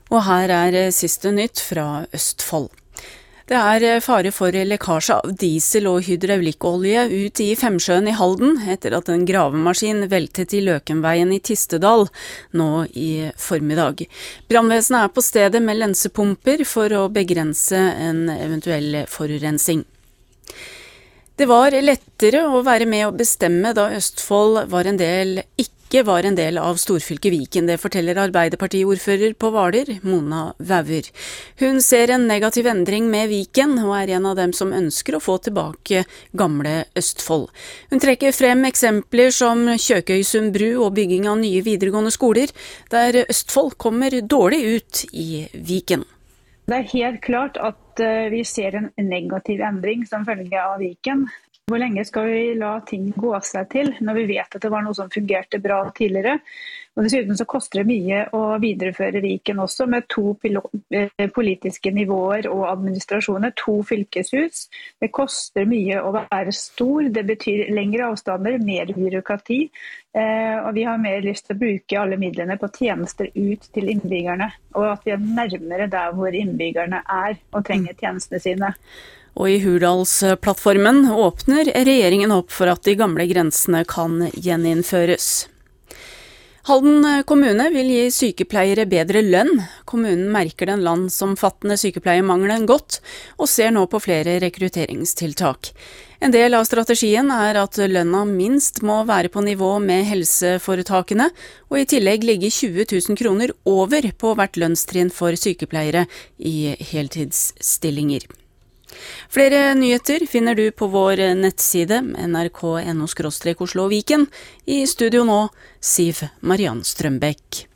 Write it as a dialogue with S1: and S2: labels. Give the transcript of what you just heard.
S1: Og her siste nytt fra Østfold. Det fare for lekkasje av diesel og hydraulikkolje ut i Femsjøen i Halden etter at en gravemaskin veltet i Løkenveien i Tistedal nå i formiddag. Brannvesenet på stedet med lensepumper for å begrense en eventuell forurensing. Det var lettere å være med å bestemme da Østfold ikke var en del av storfylket Viken. Det forteller Arbeiderpartiordfører på Hvaler, Mona Vauer. Hun ser en negativ endring med Viken, og en av dem som ønsker å få tilbake gamle Østfold. Hun trekker frem eksempler som Kjøkøysund bru og bygging av nye videregående skoler, der Østfold kommer dårlig ut i Viken.
S2: Det helt klart at vi ser en negativ endring som følge av Viken. Hvor lenge skal vi la ting gå seg til når vi vet at det var noe som fungerte bra tidligere? Og dessuten så koster det mye å videreføre Viken også med 2 politiske nivåer og administrasjoner, 2 fylkeshus. Det koster mye å være stor, det betyr lengre avstander, mer byråkrati. Og vi har mer lyst til å bruke alle midlene på tjenester ut til innbyggerne. Og at vi nærmere der hvor innbyggerne og trenger tjenestene sine.
S1: Og i Hurdalsplattformen åpner regjeringen opp for at de gamle grensene kan gjeninnføres. Halden kommune vil gi sykepleiere bedre lønn. Kommunen merker den landsomfattende sykepleiermangelen godt, og ser nå på flere rekrutteringstiltak. En del av strategien at lønna minst må være på nivå med helseforetakene, og i tillegg ligge 20 000 kroner over på hvert lønnstrinn for sykepleiere i heltidsstillinger. Flere nyheter finner du på vår nettside nrk.no/Oslo Viken. I studio nå, Siv Mariann Strømbekk.